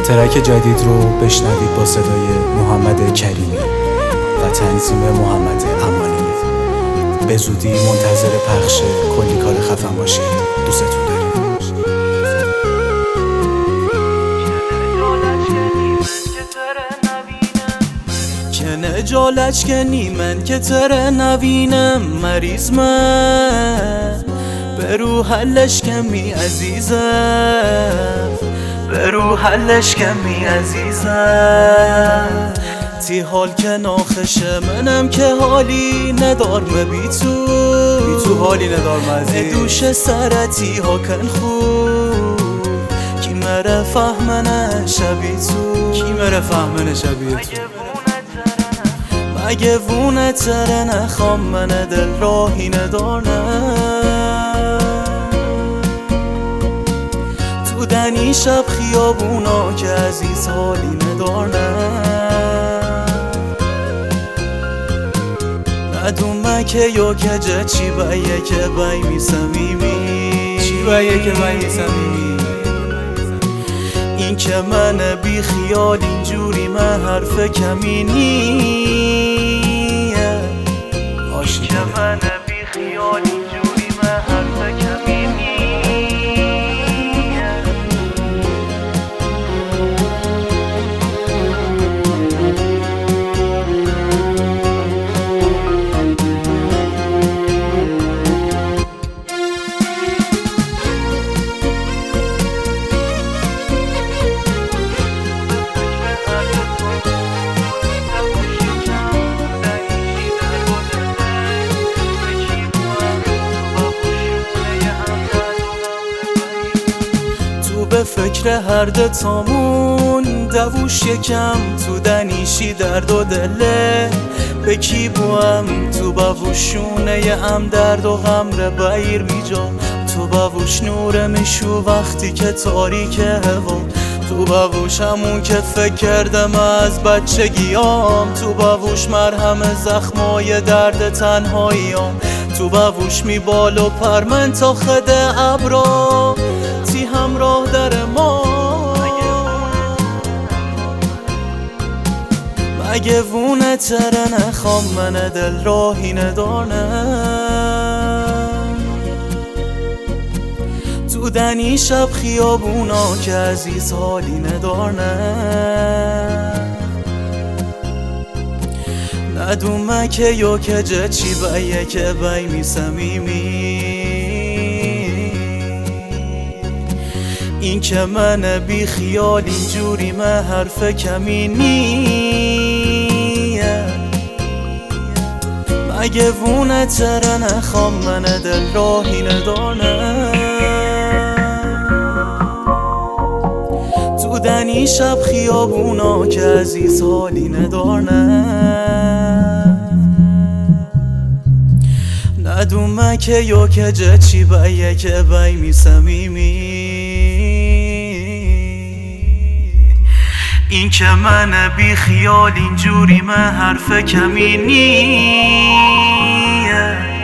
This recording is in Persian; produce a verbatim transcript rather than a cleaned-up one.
ترک جدید رو بشنوید با صدای محمد کریمی و تنظیم محمد امانی. به زودی منتظر پخش کلی کار خفن باشید. دوستتون داریم. کنه جالش کنی من که تره نوینم مریض من به رو حلش کمی عزیزم به رو حلش کمی عزیزم تی حال که ناخشه منم که حالی ندار مبی تو بی تو حالی ندار مزید دوش سرتی ها کن خوب کی مره فهمنه شبی تو کی مره فهمنه شبی تو مگه وونه تره نخوام من دل راهی ندارم تو دنی شب خیابونا که عزیز حالی ندارم ندومه که یا که جه چی بایه که بای می سمیمی چی بایه که بای می سمیمی این که من بی خیال اینجوری من حرف کمی نیه عاشق که من بی خیال اینجوری من حرف کمی نیه به فکر هر دتامون دووش یکم تو دنیشی درد و دله به کی بوام تو باوشونه ام درد و غم ره بیر میجا تو باوش نور میشو وقتی که تاریک هوا تو باوش همون که فکر کردم از بچگیام تو باوش مرهم زخمای درد تنهاییام تو باوش می بال و پر من تا خده ابرا تی همراه در ما مگه وونه تره نخوام من دل راهی ندارم تو دنی شب خیابونا که عزیز حالی ندارم ندومه که یا که جه چی بایه که بای می سمیمی این که من بی خیال اینجوری من حرف کمی نیه مگه وونه تره نخوام من دل راهی ندارم تو دنی شب خیابونا که عزیز حالی ندارم ندومه که یا که جه چی بایه که بای می سمیمی این که من بی خیال اینجوری من حرف کمی نیه